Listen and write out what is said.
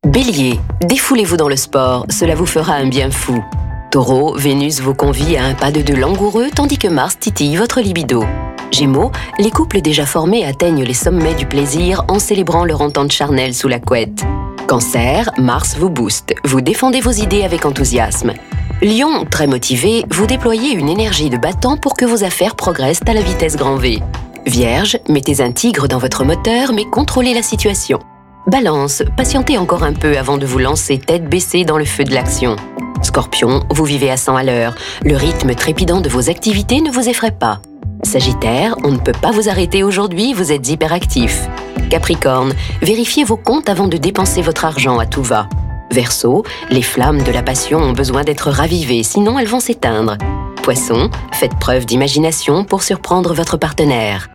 Bélier, défoulez-vous dans le sport, cela vous fera un bien fou. Taureau, Vénus vous convie à un pas de deux langoureux tandis que Mars titille votre libido. Gémeaux, les couples déjà formés atteignent les sommets du plaisir en célébrant leur entente charnelle sous la couette. Cancer, Mars vous booste, vous défendez vos idées avec enthousiasme. Lion, très motivé, vous déployez une énergie de battant pour que vos affaires progressent à la vitesse grand V. Vierge, mettez un tigre dans votre moteur mais contrôlez la situation. Balance, patientez encore un peu avant de vous lancer tête baissée dans le feu de l'action. Scorpion, vous vivez à 100 à l'heure. Le rythme trépidant de vos activités ne vous effraie pas. Sagittaire, on ne peut pas vous arrêter aujourd'hui, vous êtes hyperactif. Capricorne, vérifiez vos comptes avant de dépenser votre argent à tout va. Verseau, les flammes de la passion ont besoin d'être ravivées, sinon elles vont s'éteindre. Poisson, faites preuve d'imagination pour surprendre votre partenaire.